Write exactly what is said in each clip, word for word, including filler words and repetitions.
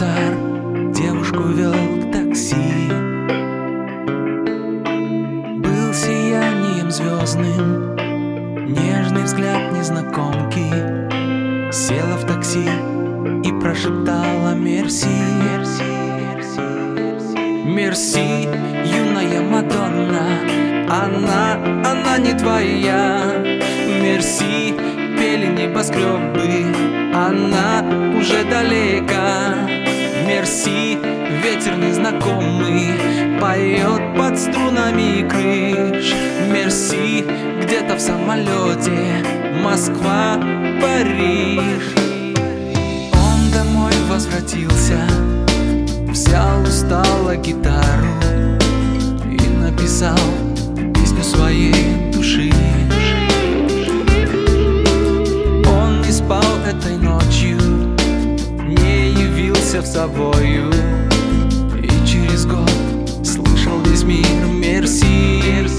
швейцар девушку вел к такси. Был сиянием звездным нежный взгляд незнакомки. Села в такси и прошептала мерси. Мерси, юная Мадонна, она, она не твоя. Мерси, пели небоскребы, она уже далека. Мерси, ветер незнакомый поет под струнами крыш. Мерси, где-то в самолете Москва, Париж. Он домой возвратился, взял устало гитару и написал песню своей души. Он не спал этой ночью, не явился в Савою, и через год слышал весь мир мерси.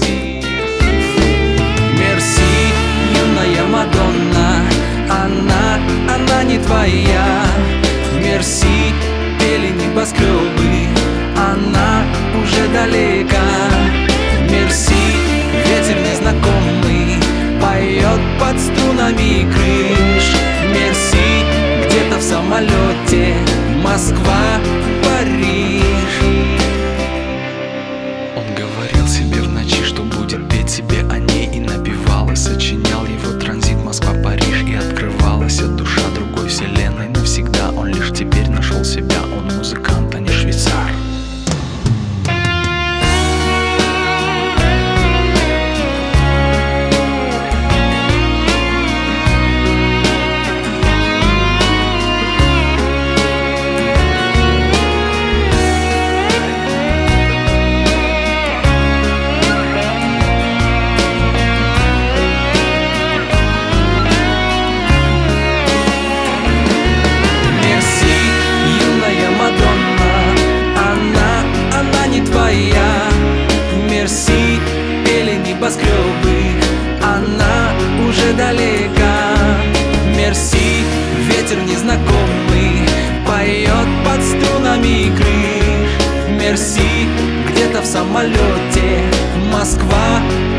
Мерси, юная Мадонна, она, она не твоя. Мерси, пели небоскребы, она уже далека. Мерси, ветер незнакомый поет под струнами крыш. Мерси, где-то в самолете Москва, Париж. Он говорил себе в ночи, что будет петь себе о ней, и напевал, и сочинял его транзит Москва-Париж. И открывалась душа другой вселенной навсегда. Он лишь теперь нашел себя, он музыкант, а не швейцар. Мерси, пели небоскребы, она уже далека. Мерси, ветер незнакомый поет под струнами крыш. Мерси, где-то в самолете Москва,